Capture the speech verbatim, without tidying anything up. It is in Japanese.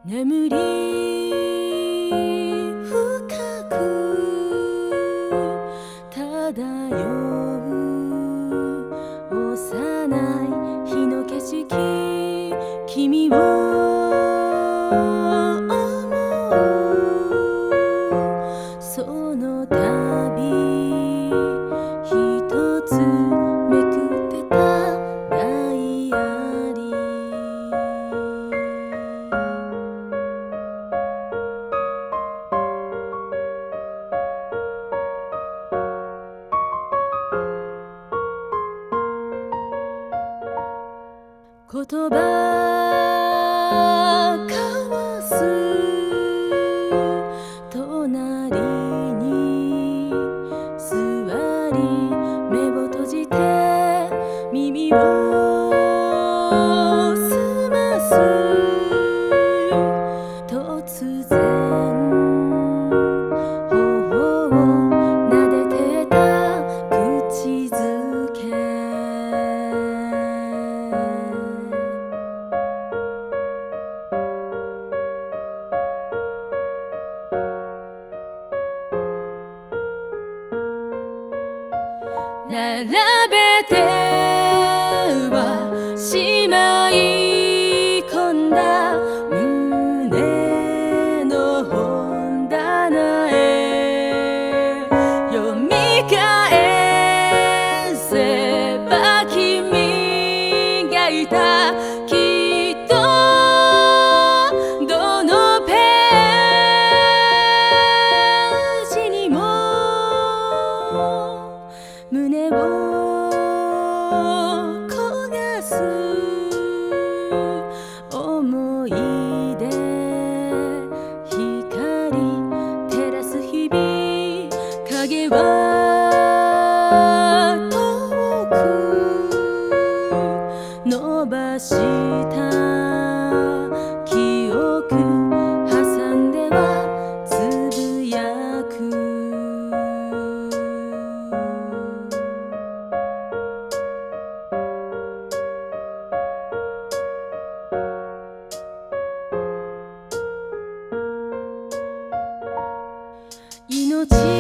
眠り深く漂う幼い日の景色、君を思うその度一つめくってたダイアリー。言葉交わす隣に座り目を閉じて耳を澄ます突然頬を撫でてた口づけ、並べてはしまい込んだ胸の本棚へ、読み返せば君がいた、きっとどのページにも胸を焦がす思い出、光照らす日々、影は遠く伸ばした記憶挟んではつぶやく。命